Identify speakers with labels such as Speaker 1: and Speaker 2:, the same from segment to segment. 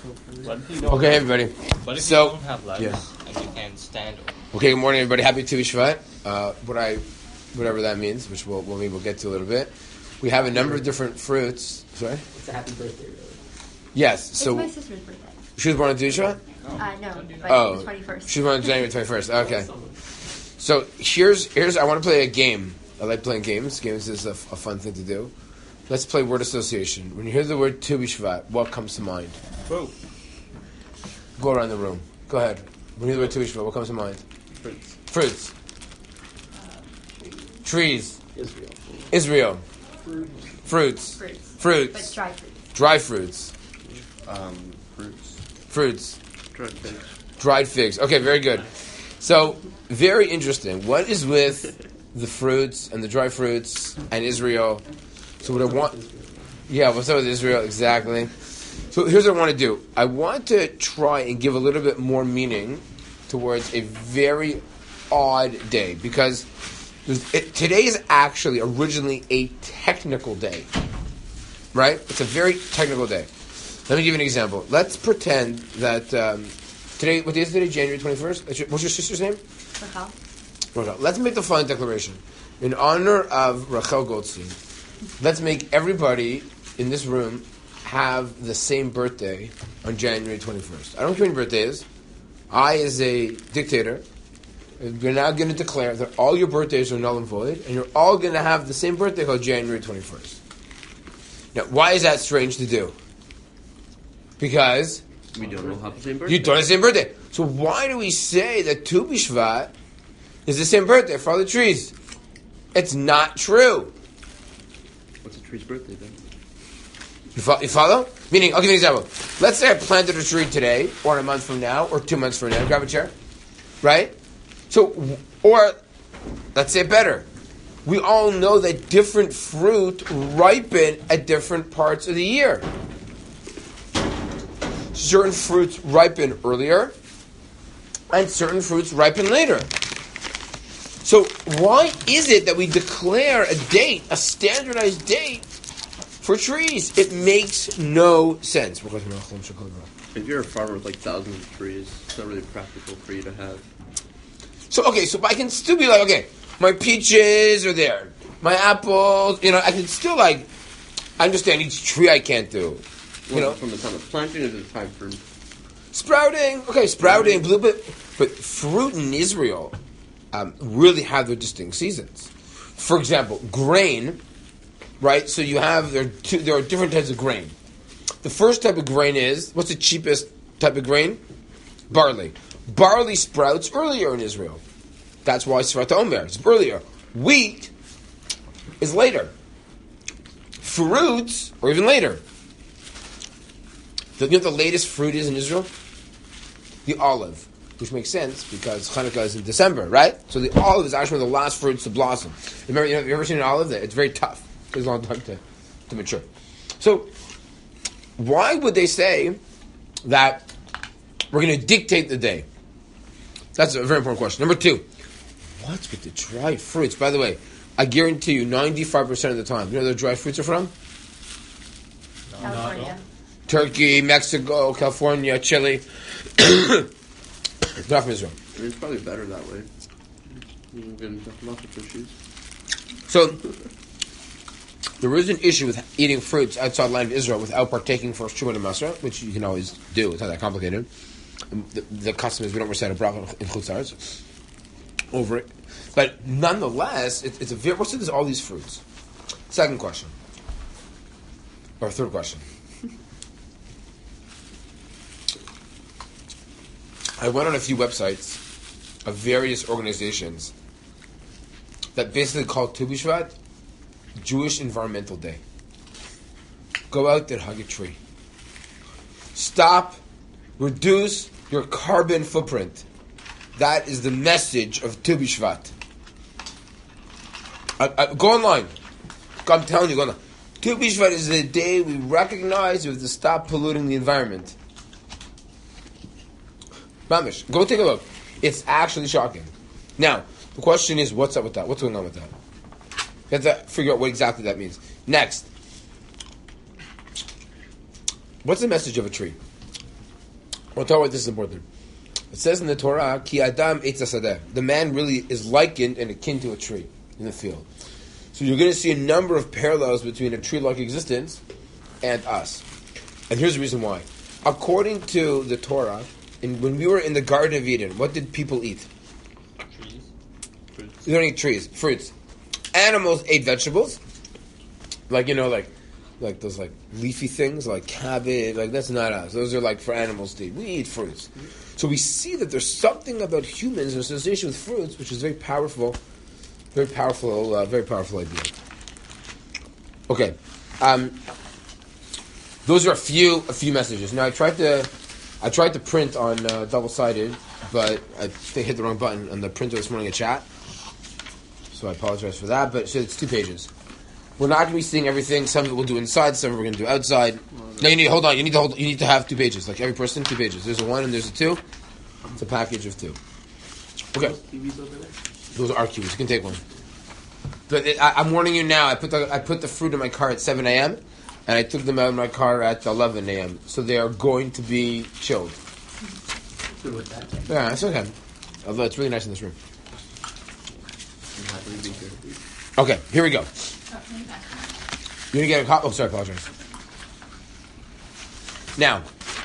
Speaker 1: Okay, everybody.
Speaker 2: But if
Speaker 1: So,
Speaker 2: you don't have legs and you can't stand up.
Speaker 1: Okay, good morning, everybody. Happy Tu B'Shvat. Whatever that means, which we'll get to a little bit. We have a number of different fruits. Sorry?
Speaker 3: It's a happy birthday, really.
Speaker 1: Yes.
Speaker 4: It's
Speaker 1: So
Speaker 4: my sister's birthday.
Speaker 1: she was born on Tu B'Shvat?
Speaker 4: No, but
Speaker 1: Oh,
Speaker 4: the 21st.
Speaker 1: she was born on January 21st. Okay. So here's. I want to play a game. I like playing games. Games is a fun thing to do. Let's play word association. When you hear the word Tu B'Shvat, what comes to mind?
Speaker 2: Whoa.
Speaker 1: Go around the room. Go ahead. When you hear the word Tu B'Shvat, what comes to mind? Fruits. Trees. Israel. Fruits.
Speaker 4: But dry fruits.
Speaker 1: Dry fruits. Fruits. Dried figs. Okay, very good. So, very interesting. What is with the fruits and the dry fruits and Israel? So what I want... Yeah, what's up with Israel? Exactly. So here's what I want to do. I want to try and give a little bit more meaning towards a very odd day. Because today is actually originally a technical day. Right? It's a very technical day. Let me give you an example. Let's pretend that today, what day is today? January 21st? What's your sister's name? Rachel. Let's make the following declaration. In honor of Rachel Goldstein, let's make everybody in this room have the same birthday on January 21st. I don't care when your birthday is. I, as a dictator, we're now going to declare that all your birthdays are null and void, and you're all going to have the same birthday called January 21st. Now, why is that strange to do? Because
Speaker 3: we don't all have the same birthday.
Speaker 1: You don't have the same birthday. So why do we say that Tu B'Shvat is the same birthday for all the trees? It's not true.
Speaker 3: What's a tree's birthday then?
Speaker 1: You follow? Meaning, I'll give you an example. Let's say I planted a tree today, or a month from now, or 2 months from now. Grab a chair. Right? So, or, let's say better. We all know that different fruit ripen at different parts of the year. Certain fruits ripen earlier, and certain fruits ripen later. So why is it that we declare a date, a standardized date, for trees? It makes no sense.
Speaker 3: If you're a farmer with like thousands of trees, it's not really practical for you to have.
Speaker 1: So I can still be like, okay, my peaches are there, my apples, I can still understand each tree I can't do.
Speaker 3: From the time of planting to the time for
Speaker 1: sprouting. Okay, sprouting, blue, but fruit in Israel really have their distinct seasons. For example, grain, right? So there are different types of grain. The first type of grain is, what's the cheapest type of grain? Barley. Barley sprouts earlier in Israel. That's why Sfat Omer is earlier. Wheat is later. Fruits are even later. You know what the latest fruit is in Israel? The olive, which makes sense because Hanukkah is in December, right? So the olive is actually one of the last fruits to blossom. Remember, have you ever seen an olive? It's very tough. It takes a long time to mature. So why would they say that we're going to dictate the day? That's a very important question. Number two, what's with the dried fruits? By the way, I guarantee you 95% of the time, you know where the dried fruits are from?
Speaker 4: California.
Speaker 1: Turkey, Mexico, California, Chile. Not from Israel.
Speaker 3: It's probably better that way. You get lots of issues.
Speaker 1: So, there is an issue with eating fruits outside the land of Israel without partaking first Truma and Masra, which you can always do. It's not that complicated. The custom is we don't recite a bracha in Chutz La'aretz over it. But nonetheless, it's a very... What's with all these fruits? Second question. Or third question. I went on a few websites of various organizations that basically call Tu B'Shvat Jewish Environmental Day. Go out there, hug a tree. Stop, reduce your carbon footprint. That is the message of Tu B'Shvat. Go online. I'm telling you, go online. Tu B'Shvat is the day we recognize we have to stop polluting the environment. Mamish, go take a look. It's actually shocking. Now, the question is, what's up with that? What's going on with that? You have to figure out what exactly that means. Next, what's the message of a tree? I'll tell you why this is important. It says in the Torah, Ki Adam Eitz Hasadeh. The man really is likened and akin to a tree in the field. So you're going to see a number of parallels between a tree-like existence and us. And here's the reason why. According to the Torah, when we were in the Garden of Eden, what did people eat?
Speaker 2: Trees. Fruits.
Speaker 1: You don't eat trees, fruits. Animals ate vegetables. Like those leafy things, like cabbage, that's not us. Those are for animals to eat. We eat fruits. So we see that there's something about humans in association with fruits, which is very powerful idea. Okay. Those are a few messages. Now I tried to print on double-sided, but I think I hit the wrong button on the printer this morning in chat. So I apologize for that, but so it's 2 pages. We're not going to be seeing everything. Some of it we'll do inside, some of it we're going to do outside. No, you need to have 2 pages. Like every person, 2 pages. There's a 1 and there's a 2. It's a package of 2. Okay. Those are our kiwis. You can take one. But I'm warning you now. I put the fruit in my car at 7 a.m. and I took them out of my car at 11 a.m. So they are going to be chilled. Yeah, it's okay. Although it's really nice in this room. Okay, here we go. You're going to get a copy. Oh, sorry, apologize. Now,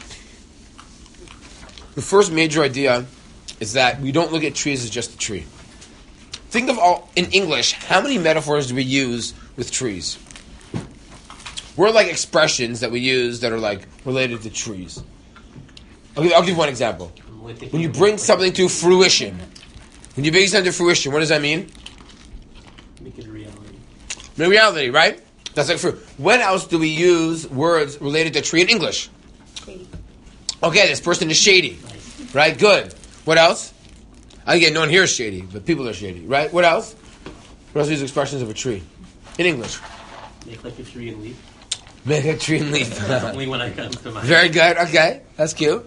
Speaker 1: the first major idea is that we don't look at trees as just a tree. Think of in English, how many metaphors do we use with trees? We're like expressions that we use that are related to trees. I'll give you one example. When you bring something to fruition, what does that mean?
Speaker 5: Make it a reality.
Speaker 1: Make reality, right? That's like fruit. When else do we use words related to tree in English?
Speaker 4: Shady.
Speaker 1: Okay, this person is shady. Right? Good. What else? Again, no one here is shady, but people are shady. Right? What else? What else do we use expressions of a tree? In English.
Speaker 5: Make like a tree and leaf.
Speaker 1: Make a tree and leaf.
Speaker 5: Only when I come to mind.
Speaker 1: Very good. Okay. That's cute.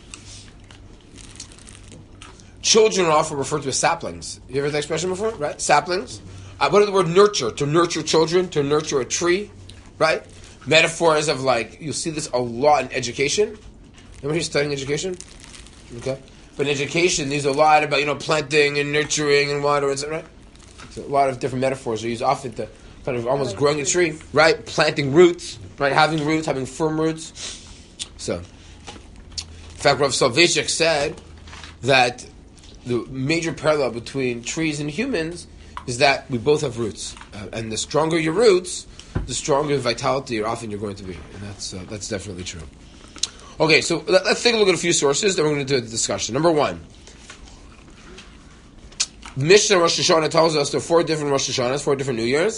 Speaker 1: Children are often referred to as saplings. You ever heard that expression before? Right? Saplings. What is the word nurture? To nurture children, to nurture a tree, right? Metaphors of you'll see this a lot in education. Anybody studying education? Okay. But in education, there's a lot about, planting and nurturing and water, right? So a lot of different metaphors are used often to kind of almost growing a tree, right? Planting roots, right? Having roots, having firm roots. So, in fact, Rav Soloveitchik said that the major parallel between trees and humans is that we both have roots, and the stronger your roots, the stronger vitality often you're going to be, and that's definitely true. Okay, so let's take a look at a few sources. Then we're going to do a discussion. Number 1, Mishnah Rosh Hashanah tells us there are 4 different Rosh Hashanahs, 4 different New Years.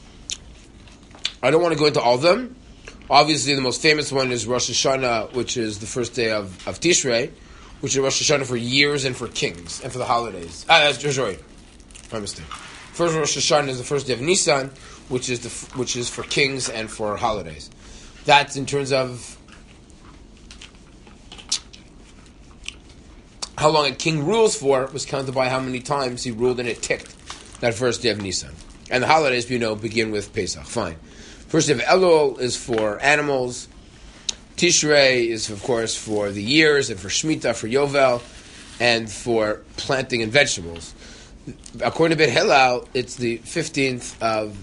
Speaker 1: I don't want to go into all of them. Obviously, the most famous one is Rosh Hashanah, which is the first day of Tishrei, which is Rosh Hashanah for years and for kings and for the holidays. That's sorry, my mistake. First Rosh Hashanah is the first day of Nisan, which is for kings and for holidays. That's in terms of how long a king rules for was counted by how many times he ruled and it ticked that first day of Nisan. And the holidays, begin with Pesach. Fine. First day of Elul is for animals. Tishrei is, of course, for the years and for Shemitah, for Yovel, and for planting and vegetables. According to Beit Hillel, it's the 15th of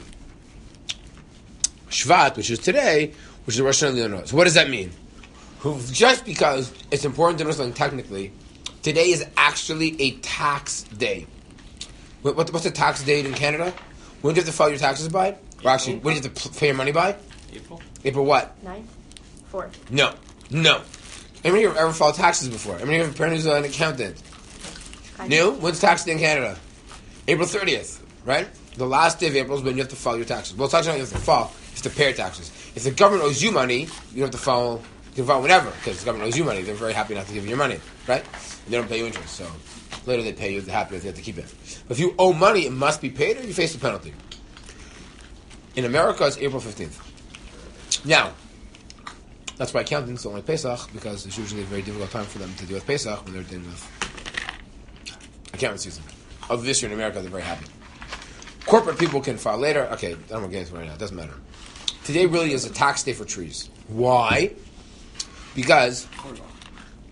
Speaker 1: Shvat, which is today, which is Rosh Hashanah. So what does that mean? Just because it's important to know something technically, today is actually a tax day. What's a tax date in Canada? When do you have to file your taxes by? Or actually, when do you have to pay your money by?
Speaker 2: April.
Speaker 1: April what?
Speaker 4: 9th? 4th.
Speaker 1: No. Anybody here ever filed taxes before? Anybody have a parent who's an accountant? New? When's tax day in Canada? April 30th, right? The last day of April is when you have to file your taxes. Well, it's actually not you have to file, you have to pay your taxes. If the government owes you money, you don't have to file, you can file whenever, because the government owes you money. They're very happy not to give you your money, right? And they don't pay you interest, so later they pay you, they're happy if they have to keep it. But if you owe money, it must be paid or you face a penalty. In America, it's April 15th. Now, that's why accountants don't like Pesach, because it's usually a very difficult time for them to deal with Pesach when they're dealing with accounting season. Of this year in America, they're very happy. Corporate people can file later. Okay, I don't want to get into it right now. It doesn't matter. Today really is a tax day for trees. Why? Because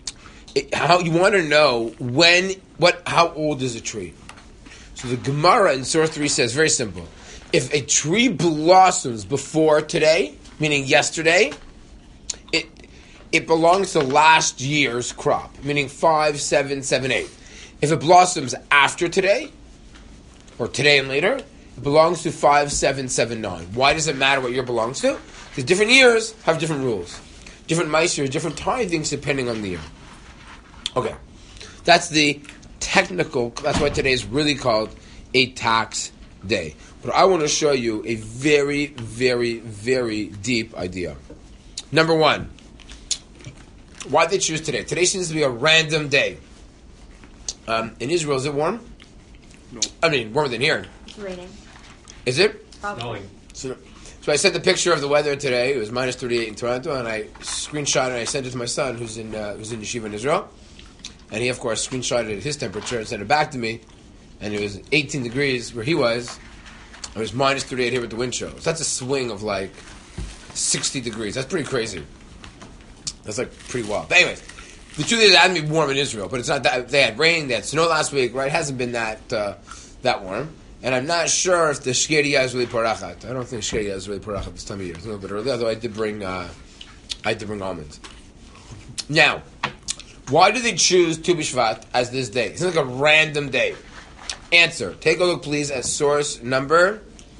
Speaker 1: how you want to know how old is a tree? So the Gemara in Surah 3 says, very simple. If a tree blossoms before today, meaning yesterday, it belongs to last year's crop, meaning 5, 7, 7, 8. If it blossoms after today, or today and later, it belongs to 5, 7, 7, 9. Why does it matter what year it belongs to? Because different years have different rules. Different meiser, different tithings depending on the year. Okay. That's the technical, that's why today is really called a tax day. But I want to show you a very, very, very deep idea. Number one, why did they choose today? Today seems to be a random day. In Israel, is it warm?
Speaker 3: No.
Speaker 1: I mean, warmer than here.
Speaker 4: It's raining.
Speaker 1: Is it?
Speaker 4: Probably.
Speaker 1: So I sent the picture of the weather today. It was minus 38 in Toronto, and I screenshot it and I sent it to my son, who's in yeshiva in Israel. And he, of course, screenshotted his temperature and sent it back to me. And it was 18 degrees where he was. It was minus 38 here with the wind chill. So that's a swing of like 60 degrees. That's pretty crazy. That's like pretty wild. But anyways, the truth is it hasn't been warm in Israel, but it's not that. They had rain, they had snow last week, right? It hasn't been that warm. And I'm not sure if the Shkeria is really parachat. I don't think Shkeria is really parachat this time of year. It's a little bit early, although I did bring almonds. Now, why do they choose Tu B'Shvat as this day? It's like a random day. Answer. Take a look, please, at source number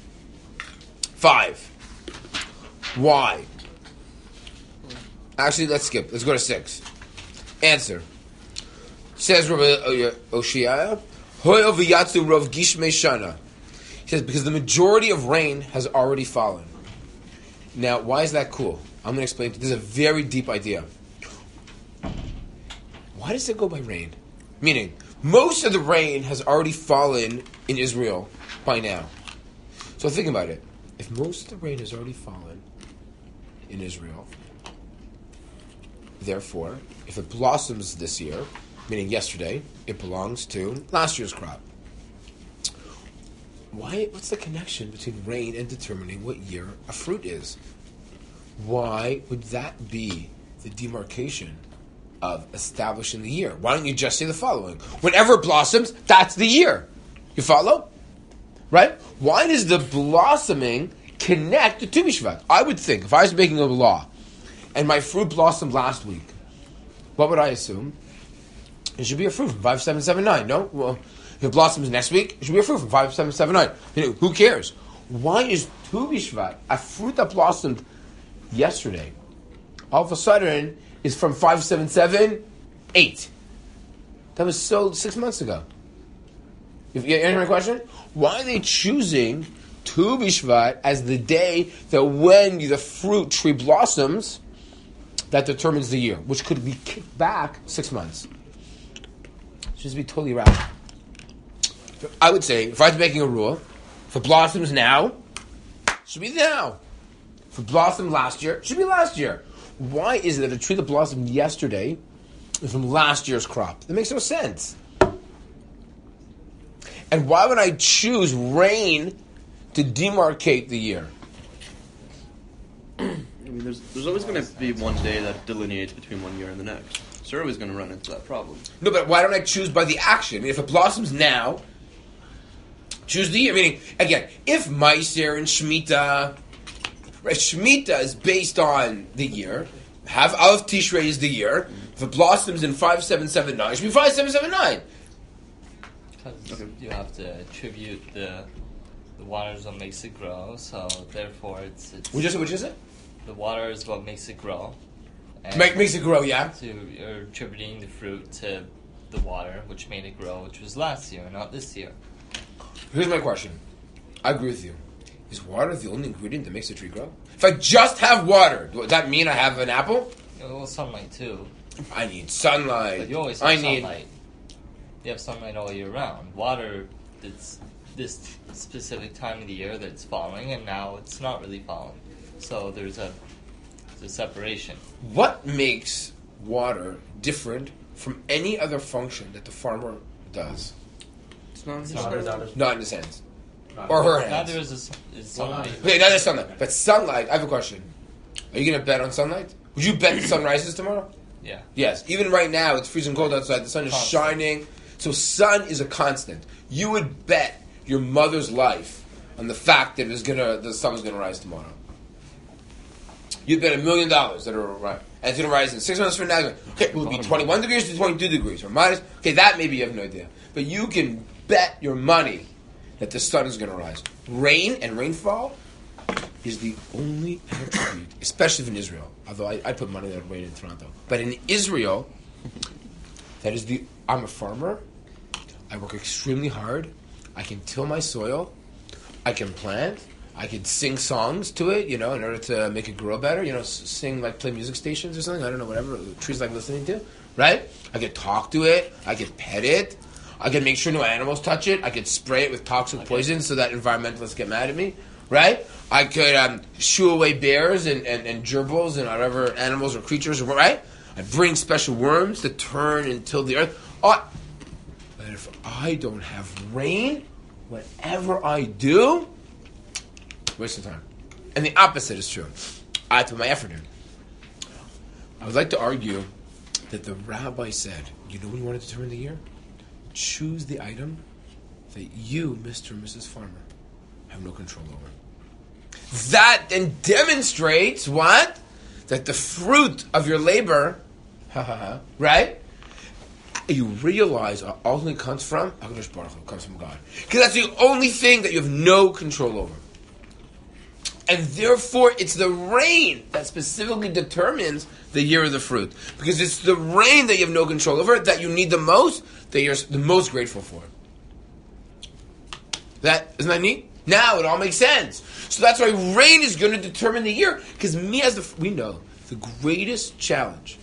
Speaker 1: 5. Why? Actually, let's skip. Let's go to 6. Answer. Says Rabbi Oshiah, Hoy Oviyatsu Rav Gishmei Shana. He says, because the majority of rain has already fallen. Now, why is that cool? I'm going to explain. This is a very deep idea. Why does it go by rain? Meaning, most of the rain has already fallen in Israel by now. So think about it. If most of the rain has already fallen in Israel, therefore, if it blossoms this year, meaning yesterday, it belongs to last year's crop. What's the connection between rain and determining what year a fruit is? Why would that be the demarcation of establishing the year? Why don't you just say the following? Whenever it blossoms, that's the year. You follow? Right? Why does the blossoming connect to Tu B'Shvat? I would think, if I was making a law, and my fruit blossomed last week, what would I assume? It should be a fruit from 5779, no? Well, if it blossoms next week, it should be a fruit from 5779. Who cares? Why is Tu B'Shvat, a fruit that blossomed yesterday, all of a sudden is from 5778? That was sold 6 months ago. You answer my question? Why are they choosing Tu B'Shvat as the day that when the fruit tree blossoms, that determines the year, which could be kicked back 6 months? It should just be totally irrational. I would say, if I was making a rule, if it blossoms now, it should be now. If it blossomed last year, it should be last year. Why is it that a tree that blossomed yesterday is from last year's crop? That makes no sense. And why would I choose rain to demarcate the year?
Speaker 3: I mean, there's always going to be one day that delineates between one year and the next. So you're always going to run into that problem.
Speaker 1: No, but why don't I choose by the action? I mean, if it blossoms now, choose the year. Meaning, again, if Meiser and Shemitah, right, Shemitah is based on the year. Have Aleph Tishrei is the year. If it blossoms in 5779, it should be 5779.
Speaker 2: Because you have to attribute the water is what makes it grow, so therefore it's
Speaker 1: Which is it?
Speaker 2: the water is what makes it grow. And
Speaker 1: Makes it grow, yeah.
Speaker 2: so you're attributing the fruit to the water, which made it grow, which was last year, not this year.
Speaker 1: Here's my question. I agree with you. Is water the only ingredient that makes a tree grow? If I just have water, does that mean I have an apple?
Speaker 2: Well, sunlight too.
Speaker 1: I need sunlight.
Speaker 2: But you always have sunlight. You have sunlight all year round. Water, it's this specific time of the year that it's falling, and now it's not really falling. So there's a separation.
Speaker 1: What makes water different from any other function that the farmer does?
Speaker 3: It's not
Speaker 1: Not in his hands. Or her hands.
Speaker 2: Neither is sunlight.
Speaker 1: Okay, not sunlight. But sunlight, I have a question. Are you going to bet on sunlight? Would you bet the sun rises tomorrow?
Speaker 2: Yeah.
Speaker 1: Yes, even right now, it's freezing cold outside. The sun is
Speaker 2: Constant.
Speaker 1: shining. So sun is a constant. You would bet your mother's life on the fact that the sun is gonna rise tomorrow. You'd bet $1 million that it'll rise. And it's gonna rise in 6 months from now. Okay, will it be 21 degrees to 22 degrees or minus? Okay, that maybe you have no idea. But you can bet your money that the sun is gonna rise. Rain and rainfall is the only attribute, especially in Israel. Although I put money that it rain in Toronto. But in Israel, I'm a farmer. I work extremely hard. I can till my soil. I can plant. I can sing songs to it, in order to make it grow better. Play music stations or something. I don't know, whatever trees like listening to, right? I can talk to it. I can pet it. I can make sure no animals touch it. I can spray it with toxic poison so that environmentalists get mad at me, right? I could shoo away bears and gerbils and whatever animals or creatures, right? I bring special worms to turn and till the earth. But if I don't have rain, whatever I do, waste of time. And the opposite is true. I have to put my effort in. I would like to argue that the rabbi said, when you want to determine the year? Choose the item that you, Mr. and Mrs. Farmer, have no control over. That then demonstrates what? That the fruit of your labor, right? You realize ultimately comes from HaKadosh Baruch Hu, comes from God. Because that's the only thing that you have no control over. And therefore, it's the rain that specifically determines the year of the fruit. Because it's the rain that you have no control over, that you need the most, that you're the most grateful for. Isn't that neat? Now it all makes sense. So that's why rain is going to determine the year. Because we know the greatest challenge.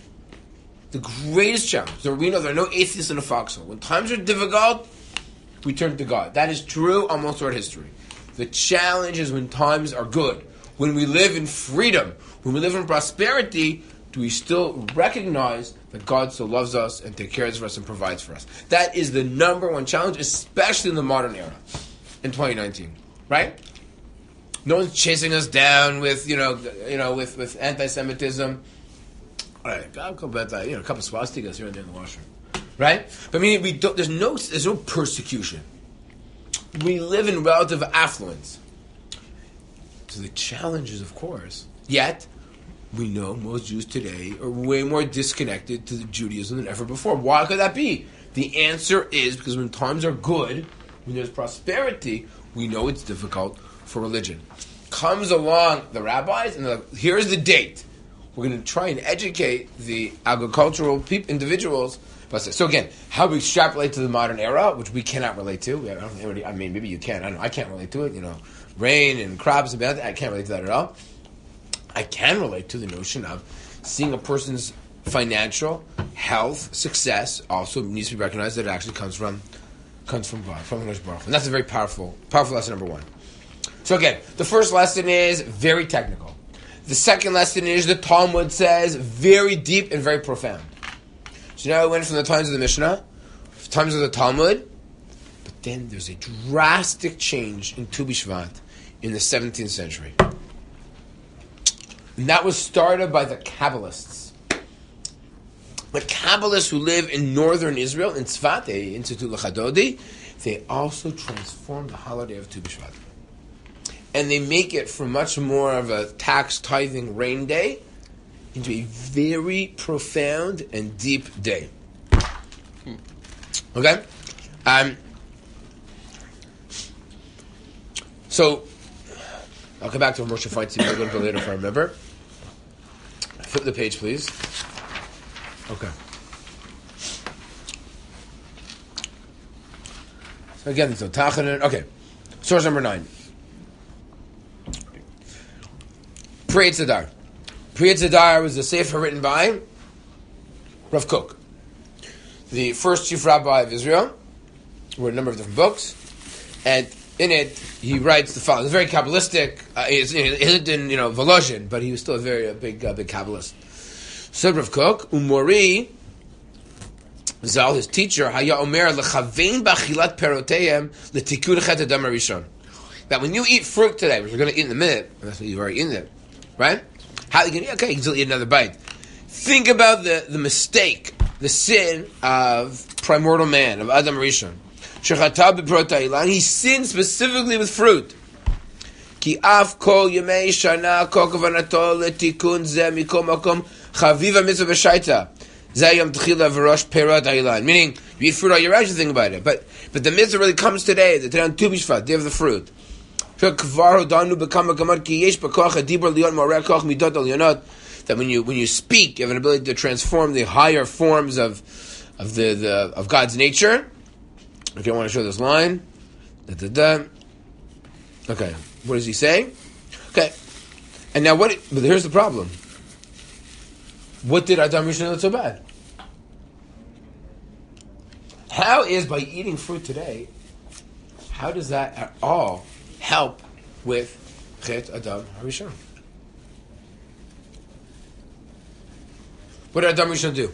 Speaker 1: So we know there are no atheists in a foxhole. When times are difficult, we turn to God. That is true almost throughout history. The challenge is when times are good. When we live in freedom, when we live in prosperity, do we still recognize that God still loves us and takes care of us and provides for us? That is the number one challenge, especially in the modern era, in 2019, right? No one's chasing us down with with anti-Semitism. All right, I'll go bet that a couple of swastikas here and there in the washroom, right? But I mean, there's no persecution. We live in relative affluence. So the challenge is, of course, yet we know most Jews today are way more disconnected to Judaism than ever before. Why could that be? The answer is because when times are good, when there's prosperity, we know it's difficult for religion. Comes along the rabbis and they're like, here's the date. We're going to try and educate the agricultural individuals. So again, how we extrapolate to the modern era, which we cannot relate to. Maybe you can. I don't know. I can't relate to it. Rain and crops and that. I can't relate to that at all. I can relate to the notion of seeing a person's financial health, success also needs to be recognized that it actually comes from God, from HaKadosh Baruch Hu. And that's a very powerful lesson number one. So again, the first lesson is very technical. The second lesson is the Talmud says very deep and very profound. So now we went from the times of the Mishnah, times of the Talmud, but then there's a drastic change in Tu B'Shvat in the 17th century. And that was started by the Kabbalists. The Kabbalists who live in northern Israel, in Tzfat, they institute L'Chadodi, they also transformed the holiday of Tu B'Shvat. And they make it from much more of a tax tithing rain day into a very profound and deep day. Okay? So, I'll come back to Moshe Feinstein a little bit later if I remember. Flip the page, please. Okay. So again, so Tachanan. Okay. Source number 9. Pri Tzedar. Pri Tzedar was a sefer written by Rav Kook, the first chief rabbi of Israel. Wrote a number of different books, and in it he writes the following. It's very Kabbalistic. He lived in Volozhin, but he was still a big Kabbalist. So Rav Kook, Umori Zal, his teacher, Haya Omer lechavein b'achilat peroteihem letikun chet adam harishon. That when you eat fruit today, which we're going to eat in a minute, and that's what you've already eaten it, right? How are you going to eat? Okay, you can still eat another bite. Think about the mistake, the sin of primordial man, of Adam Rishon. He sinned specifically with fruit. Ki af kol yemei shana kol kavanato letikun ze mikol makom chaviva mitzvah v'shaita ze yom tchila v'rosh perot ha'ilan. Meaning, you eat fruit all year round, you think about it. But the mitzvah really comes today, the today on Tu B'Shvat, day of the fruit. That when you speak, you have an ability to transform the higher forms of God's nature. Okay, I want to show this line. Okay, what is he saying? Okay, and now but here's the problem. What did Adam Rishon do so bad? How is by eating fruit today? How does that at all help with Chet Adam Harishon? What did Adam Rishon do?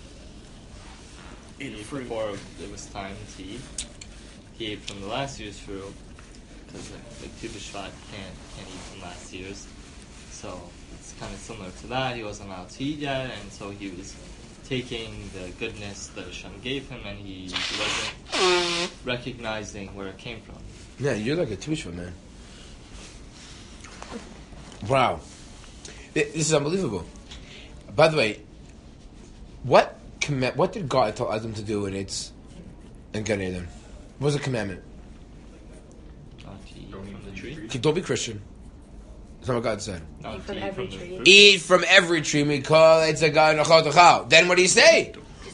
Speaker 2: Before it was time to eat, he ate from the last year's fruit because the Tu B'Shvat can't eat from last year's. So it's kind of similar to that. He wasn't allowed to eat yet, and so he was taking the goodness that Hashem gave him, and he wasn't recognizing where it came from.
Speaker 1: Yeah, you're like a Tu B'Shvat man. Wow, this is unbelievable. By the way, what did God tell Adam to do in Gan Eden? What was the commandment?
Speaker 2: Not to eat from the tree.
Speaker 1: Don't be Christian. That's not what God said.
Speaker 2: Not
Speaker 4: Eat from
Speaker 2: to eat
Speaker 4: every
Speaker 2: from the
Speaker 4: tree.
Speaker 2: fruit.
Speaker 1: Eat from every tree. Then what do you say?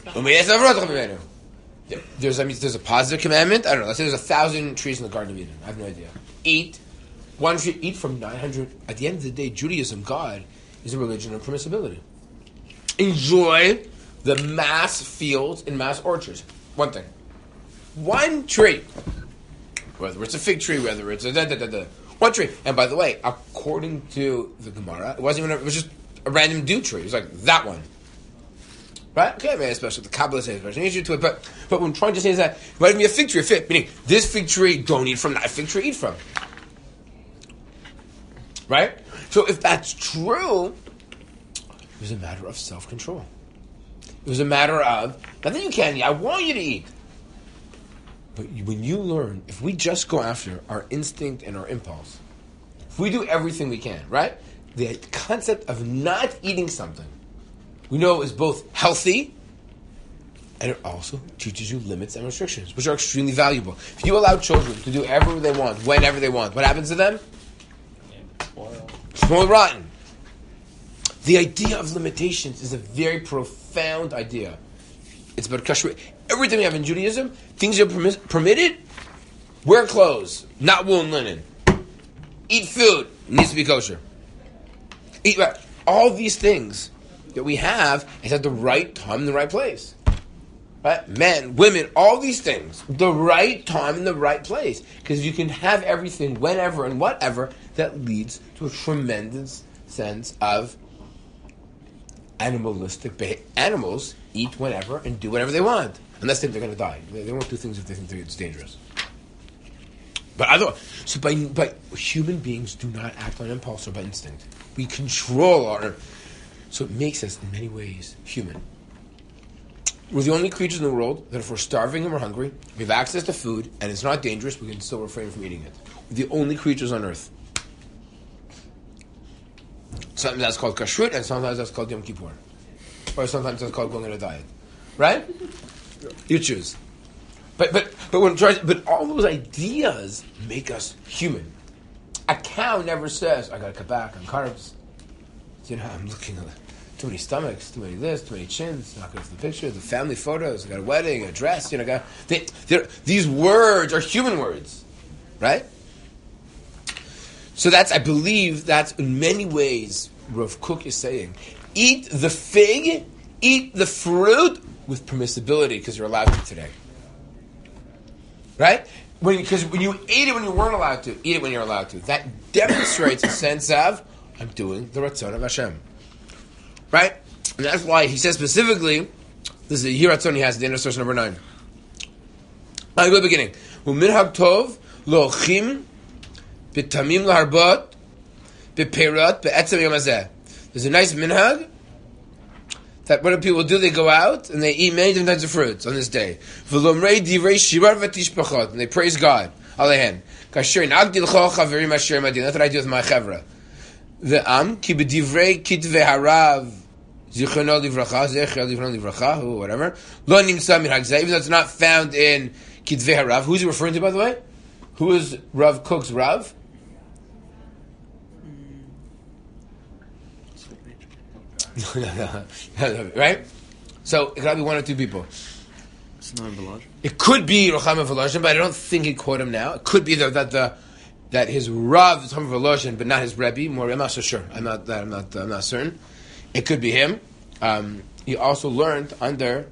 Speaker 1: There's a positive commandment. I don't know. Let's say there's 1,000 trees in the Garden of Eden. I have no idea. Eat one tree. Eat from 900. At the end of the day, Judaism, God, is a religion of permissibility. Enjoy the mass fields and mass orchards. One thing. One tree. Whether it's a fig tree, whether it's a one tree. And by the way, according to the Gemara, it was just a random dew tree. It was like that one. Right? Okay, man, especially the Kabbalah says there's an issue to it, but what I'm trying to say is that it might be a fig tree, meaning this fig tree don't eat from, that fig tree eat from. Right? So if that's true, it was a matter of self-control. It was a matter of, not that you can't eat, I want you to eat. But when you learn, if we just go after our instinct and our impulse, if we do everything we can, right? The concept of not eating something, we know is both healthy, and it also teaches you limits and restrictions, which are extremely valuable. If you allow children to do whatever they want, whenever they want, what happens to them? Spoiled rotten. The idea of limitations is a very profound idea. It's about kashrut. Everything we have in Judaism, things are permitted. Wear clothes, not wool and linen. Eat food, needs to be kosher. Eat all these things that we have is at the right time in the right place. Right? Men, women, all these things. The right time in the right place. Because you can have everything whenever and whatever that leads to a tremendous sense of animalistic behavior. Animals eat whenever and do whatever they want. Unless they think they're going to die. They won't do things if they think it's dangerous. But human beings do not act on impulse or by instinct. We control our... So it makes us, in many ways, human. We're the only creatures in the world that if we're starving and we're hungry, we have access to food, and it's not dangerous, we can still refrain from eating it. We're the only creatures on earth. Sometimes that's called kashrut, and sometimes that's called Yom Kippur. Or sometimes that's called going on a diet. Right? You choose. But all those ideas make us human. A cow never says, I gotta cut back on carbs. I'm looking at too many stomachs, too many this, too many chins, not good for the picture, the family photos, I got a wedding, a dress, these words are human words. Right? So I believe that's in many ways Rav Kook is saying, eat the fig, eat the fruit with permissibility because you're allowed to today. Right? Because when you ate it when you weren't allowed to, eat it when you're allowed to. That demonstrates a sense of, I'm doing the Ratzon of Hashem. Right? And that's why he says specifically, this is a Ratzon he has at the end of source number 9. I'll go to the beginning. U'minhag tov lo'chim b'tamim laharbot b'peirot b'etzem yom hazeh. There's a nice minhag that what do people do? They go out and they eat many different types of fruits on this day. V'lomrei divrei shirar v'tishpachot, and they praise God. Alehem. Kasher nagdil cho chaverim asher madin. That's what I do with my chevra. Ve'am ki b'divrei kitvei harav zichrono livracha, zecher livrono livracha, whatever. Lo nimsa min hagzeh, even though it's not found in kitvei harav. Who's he referring to, by the way? Who is Rav Kook's Rav? Right? So it could be one or two people.
Speaker 3: It's not Volozhin.
Speaker 1: It could be Rocham Volozhin, but I don't think he'd quote him now. It could be that his Rav is Rocham Volozhin, but not his Rebbe. I'm not so sure. I'm not certain. It could be him. He also learned under.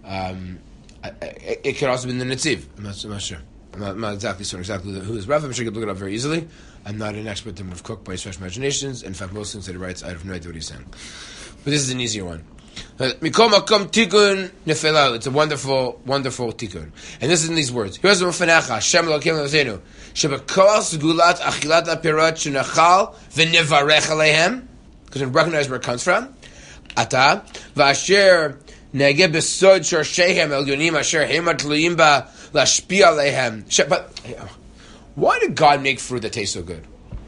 Speaker 1: It could also be the Netziv. I'm not sure. I'm not exactly certain who his Rav. I'm sure you could look it up very easily. I'm not an expert in Rav Kook by his fresh imaginations. In fact, most things that he writes, I have no idea what he's saying. But this is an easier one. Mikol makom tikun nefela. It's a wonderful, wonderful tikun. And this is in these words. Here's the Mufanecha. Hashem Elokeinu Eloheinu. Shebekol segulat achilat apirot shenachal v'nevarech aleihem. Because we recognize where it comes from. Ata v'asher negeh besod shorshehem elyonim asher hema tluyim ba lashpi aleihem. But why did God make fruit that tastes so good?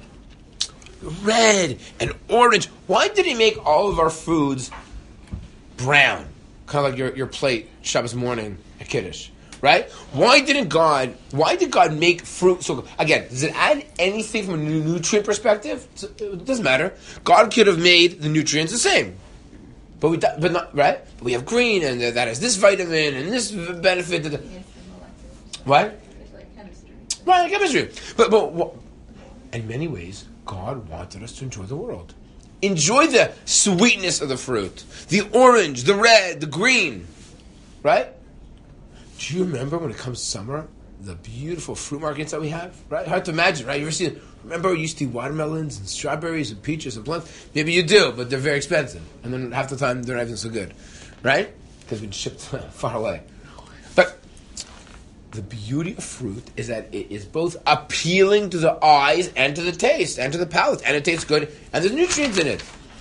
Speaker 1: Red and orange. Why did he make all of our foods brown? Kind of like your plate Shabbos morning at Kiddush. Right? Why did God make fruit so good? Again, does it add anything from a nutrient perspective? It doesn't matter. God could have made the nutrients the same. But not, right? But we have green and that has this vitamin and this benefit. What? Right, chemistry. But in many ways, God wanted us to enjoy the world. Enjoy the sweetness of the fruit. The orange, the red, the green. Right? Do you remember when it comes summer, the beautiful fruit markets that we have? Right? Hard to imagine, right? You ever see it? Remember we used to eat watermelons and strawberries and peaches and plums? Maybe you do, but they're very expensive. And then half the time they're not even so good. Right? Because we've been shipped far away. But the beauty of fruit is that it is both appealing to the eyes and to the taste and to the palate, and it tastes good, and there's nutrients in it.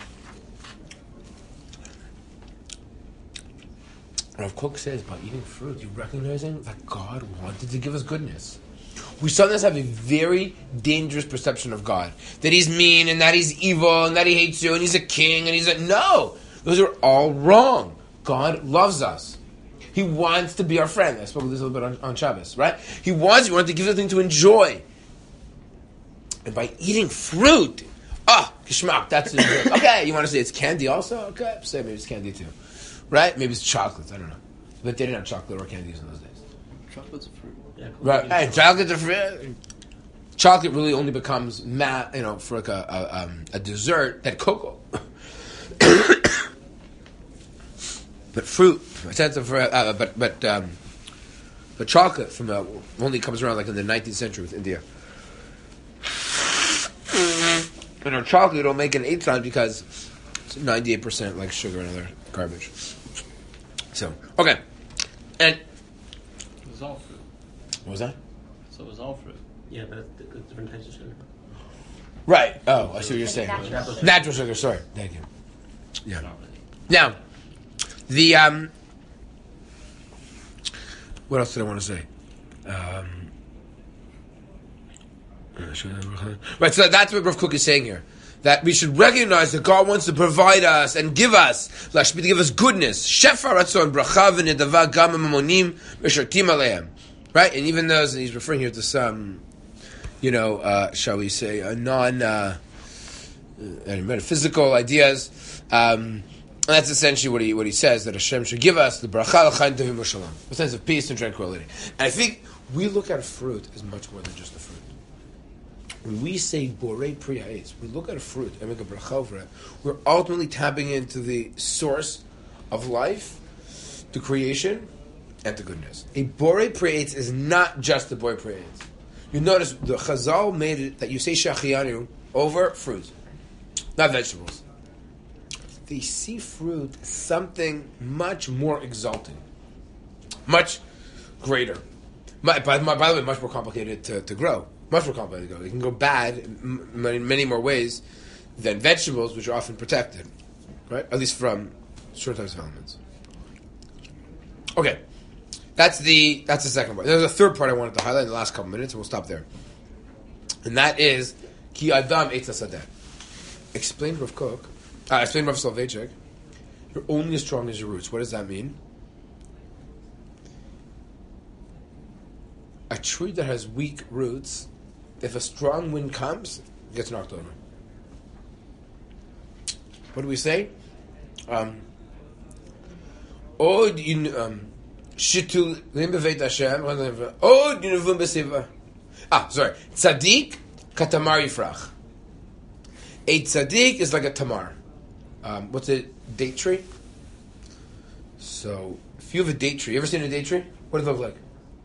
Speaker 1: Rav Kook says about eating fruit, you're recognizing that God wanted to give us goodness. We sometimes have a very dangerous perception of God. That he's mean, and that he's evil, and that he hates you, and he's a king, and he's a... No! Those are all wrong. God loves us. He wants to be our friend. I spoke of this a little bit on Shabbos, right? He wants to give us something to enjoy. And by eating fruit, kishmak, that's it. Okay, you want to say it's candy also? Okay, say maybe it's candy too. Right? Maybe it's chocolates, I don't know. But they didn't have chocolate or candies in those days.
Speaker 3: Chocolate's a fruit.
Speaker 5: Yeah,
Speaker 1: Right, hey, chocolate's a fruit. Chocolate really only becomes for like a dessert that cocoa. But fruit, a sense of but chocolate from only comes around like in the 19th century with India. And chocolate don't make it 8 times because it's 98% like sugar and other garbage. So okay, and
Speaker 2: It was all fruit.
Speaker 1: what was that?
Speaker 2: So it was all fruit.
Speaker 5: Yeah, but it's different types of sugar.
Speaker 1: Right. Oh, I see what you're saying.
Speaker 4: Natural
Speaker 1: Natural sugar. Sorry. Thank you. Yeah.
Speaker 2: Not really.
Speaker 1: Now, the what else did I want to say? Right. So that's what Rav Kook is saying here. That we should recognize that God wants to provide us and give us, to give us goodness. Shefa ratzon bracha v'nedava gam mamonim v'shartim aleim. Right, and even those, and he's referring here to some, shall we say, non-metaphysical ideas. And that's essentially what he says, that Hashem should give us the bracha l'chaim tovim v'shalom, a sense of peace and tranquility. And I think we look at fruit as much more than just a fruit. When we say borei pri ha'etz, we look at a fruit and make a bracha over it, we're ultimately tapping into the source of life, to creation, and to goodness. A borei pri ha'etz is not just the borei pri ha'etz. You notice the Chazal made it that you say shachiyanu over fruit, not vegetables. They see fruit as something much more exalting, much greater. By the way, much more complicated to grow. Much more complicated to grow. It can go bad in many more ways than vegetables, which are often protected, right? At least from Certain types of elements. Okay. That's the second part. There's a third part I wanted to highlight in the last couple minutes, and we'll stop there. And that is Ki Adam Eitz HaSadeh. Explain Rav Kook. Explain Rav Soloveitchik. You're only as strong as your roots. What does that mean? A tree that has weak roots, if a strong wind comes, it gets knocked over. What do we say? Shitul Limbeveit Hashem. Od Yinuvum B'Siva. Sorry. Tzaddik katamar yifrach. A tzaddik is like a tamar. What's a date tree? So, if you have a date tree, you ever seen a date tree? What does it look like?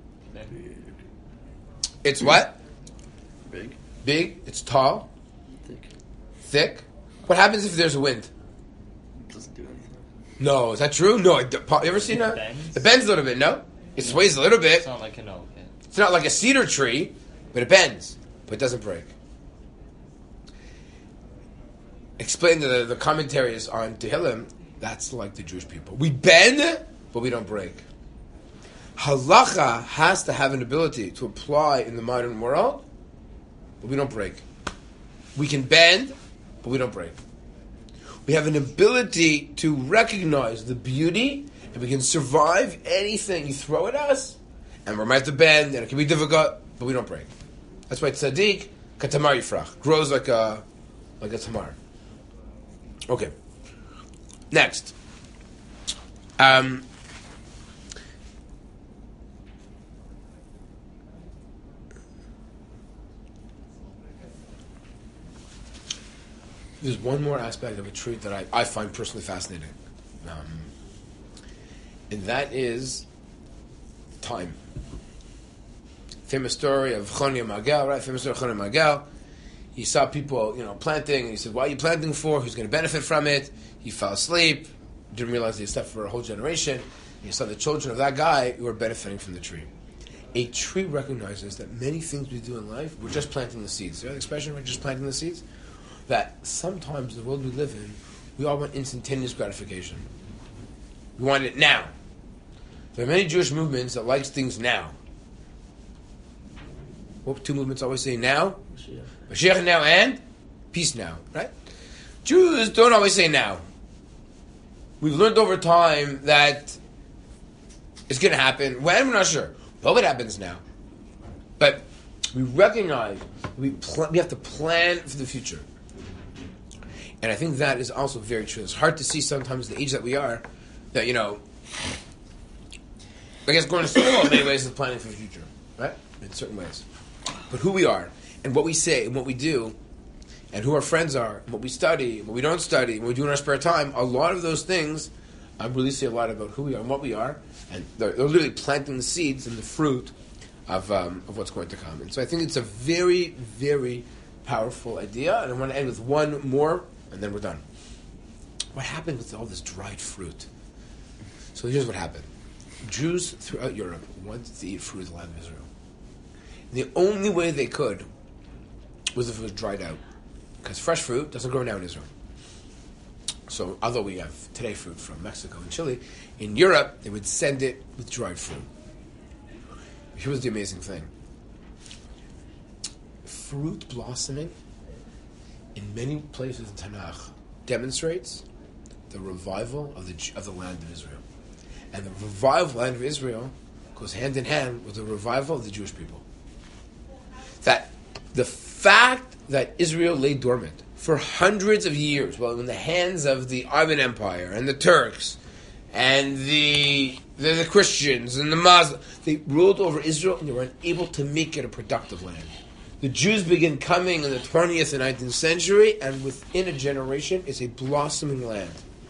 Speaker 1: It's what? Big. It's tall. Thick. What happens if there's a wind?
Speaker 3: It doesn't do anything.
Speaker 1: No, is that true? No. You ever seen that? It bends a little bit, no? It sways a little bit.
Speaker 2: It's not like an oak. Yeah.
Speaker 1: It's not like a cedar tree, but it bends. But it doesn't break. Explain the commentaries on Tehillim, that's like the Jewish people. We bend, but we don't break. Halacha has to have an ability to apply in the modern world, but we don't break. We can bend, but we don't break. We have an ability to recognize the beauty, and we can survive anything you throw at us, and we might have to bend, and it can be difficult, but we don't break. That's why tzaddik, katamar yifrach, grows like a tamar. Okay. Next. There's one more aspect of a tree that I find personally fascinating. And that is time. Famous story of Chonia Magal, right? Famous story of Chonia Magal. He saw people, planting, and he said, "What are you planting for? Who's going to benefit from it?" He fell asleep, didn't realize he slept for a whole generation. And he saw the children of that guy who were benefiting from the tree. A tree recognizes that many things we do in life, we're just planting the seeds. You know the expression, we're just planting the seeds? That sometimes in the world we live in, we all want instantaneous gratification. We want it now. There are many Jewish movements that likes things now. What two movements always say now? Mashiach now and peace now, right? Jews don't always say now. We've learned over time that it's going to happen. When? We're not sure. But it happens now. But we recognize we have to plan for the future. And I think that is also very true. It's hard to see sometimes the age that we are, that, I guess going to school in many ways is planning for the future, right? In certain ways. But who we are, and what we say, and what we do, and who our friends are, and what we study, and what we don't study, and what we do in our spare time, a lot of those things really say a lot about who we are and what we are, and they're literally planting the seeds and the fruit of what's going to come. And so I think it's a very, very powerful idea, and I want to end with one more, and then we're done. What happened with all this dried fruit? So here's what happened. Jews throughout Europe wanted to eat fruit in the land of Israel. And the only way they could was if it was dried out. Because fresh fruit doesn't grow now in Israel. So although we have today fruit from Mexico and Chile, in Europe they would send it with dried fruit. Here was the amazing thing. Fruit blossoming in many places in Tanakh demonstrates the revival of the land of Israel. And the revival of the land of Israel goes hand in hand with the revival of the Jewish people. That the fact that Israel lay dormant for hundreds of years, well, in the hands of the Ottoman Empire and the Turks and the Christians and the Muslims, they ruled over Israel and they were unable to make it a productive land. The Jews begin coming in the 20th and 19th century, and within a generation, it's a blossoming land.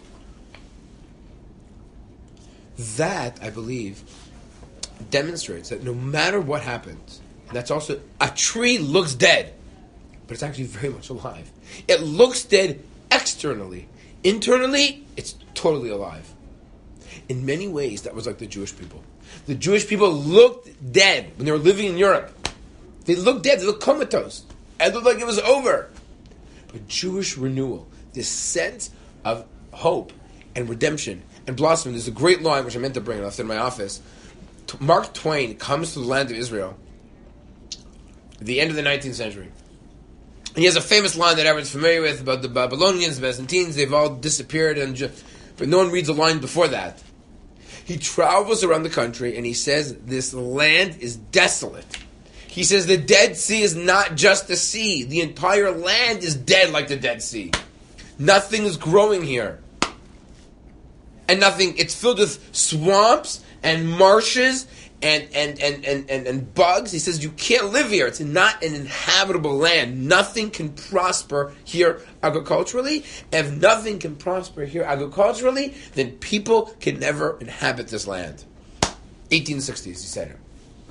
Speaker 1: That, I believe, demonstrates that no matter what happens, and that's also, a tree looks dead, but it's actually very much alive. It looks dead externally. Internally, it's totally alive. In many ways, that was like the Jewish people. The Jewish people looked dead when they were living in Europe. They looked dead, they looked comatose. It looked like it was over. But Jewish renewal, this sense of hope and redemption and blossoming. There's a great line which I meant to bring. I left it in my office. Mark Twain comes to the land of Israel at the end of the 19th century. And he has a famous line that everyone's familiar with about the Babylonians, the Byzantines. They've all disappeared, but no one reads a line before that. He travels around the country and he says, this land is desolate. He says the Dead Sea is not just a sea. The entire land is dead like the Dead Sea. Nothing is growing here. And nothing, it's filled with swamps and marshes and bugs. He says you can't live here. It's not an inhabitable land. Nothing can prosper here agriculturally. And if nothing can prosper here agriculturally, then people can never inhabit this land. 1860s, he said it.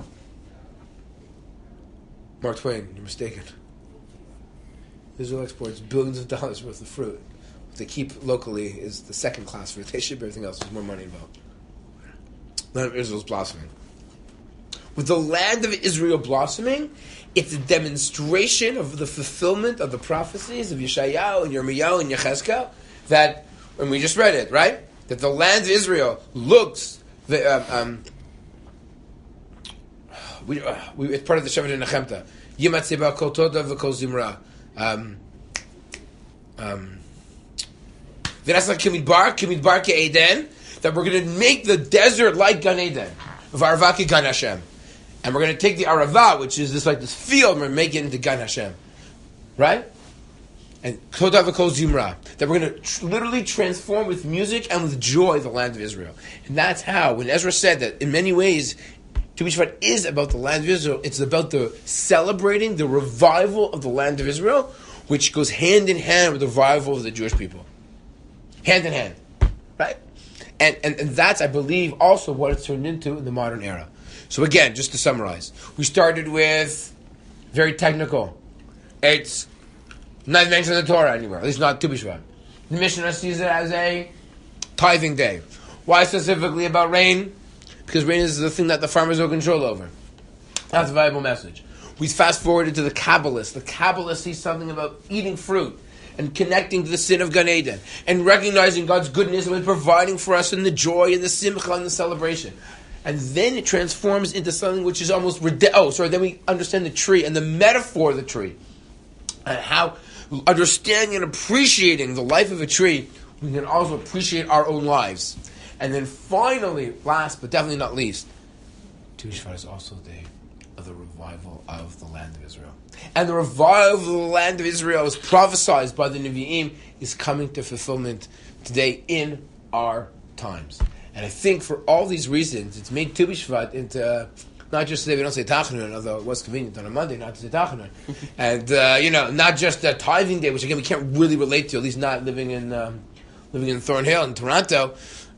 Speaker 1: Mark Twain, you're mistaken. Israel exports billions of dollars worth of fruit. What they keep locally is the second class fruit. They ship everything else. There's more money involved. None of Israel's blossoming. With the land of Israel blossoming, it's a demonstration of the fulfillment of the prophecies of Yeshayahu and Yirmiyahu and Yechezkel that, and we just read it, right? That the land of Israel looks, it's part of the Shevet Nechemta. Yimat Seba Kol Toda V'Kol Zimra. V'nasach Kimidbar Ke'eden, that we're going to make the desert like Gan Eden. V'arva Ki Gan Hashem. And we're going to take the Arava, which is this field, and we're making it into Gan Hashem. Right? And Toda V'Kol Zimra. That we're going to literally transform with music and with joy the land of Israel. And that's how, when Ezra said that in many ways, Tu B'Shvat is about the land of Israel, it's about the celebrating the revival of the land of Israel, which goes hand in hand with the revival of the Jewish people. Hand in hand. Right? And that's, I believe, also what it's turned into in the modern era. So again, just to summarize, we started with very technical. It's not mentioned in the Torah anywhere, at least not Tu B'Shvat. The Mishnah sees it as a tithing day. Why specifically about rain? Because rain is the thing that the farmers have control over. That's a valuable message. We fast forwarded to the Kabbalist. The Kabbalist sees something about eating fruit and connecting to the sin of Gan Eden and recognizing God's goodness and providing for us in the joy and the simcha and the celebration. And then it transforms into something which is almost then we understand the tree and the metaphor of the tree. And how understanding and appreciating the life of a tree, we can also appreciate our own lives. And then finally, last but definitely not least, Tu B'Shvat is also the day of the revival of the land of Israel. And the revival of the land of Israel is prophesied by the Nevi'im is coming to fulfillment today in our times. And I think for all these reasons, it's made Tu B'Shvat into, not just today we don't say Tachanun, although it was convenient on a Monday not to say Tachanun. And, not just a tithing day, which again we can't really relate to, at least not living in Thornhill in Toronto.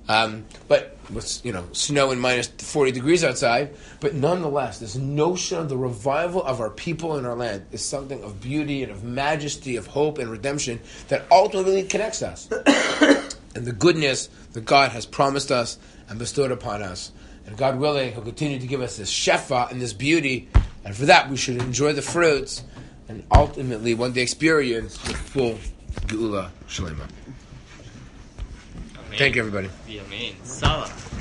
Speaker 1: But with snow and minus 40 degrees outside, but nonetheless, this notion of the revival of our people and our land is something of beauty and of majesty, of hope and redemption that ultimately connects us, and the goodness that God has promised us and bestowed upon us. And God willing, He'll continue to give us this shefa and this beauty, and for that we should enjoy the fruits and ultimately one day experience the full Geula Shalema. Thank you, everybody.
Speaker 2: Salah.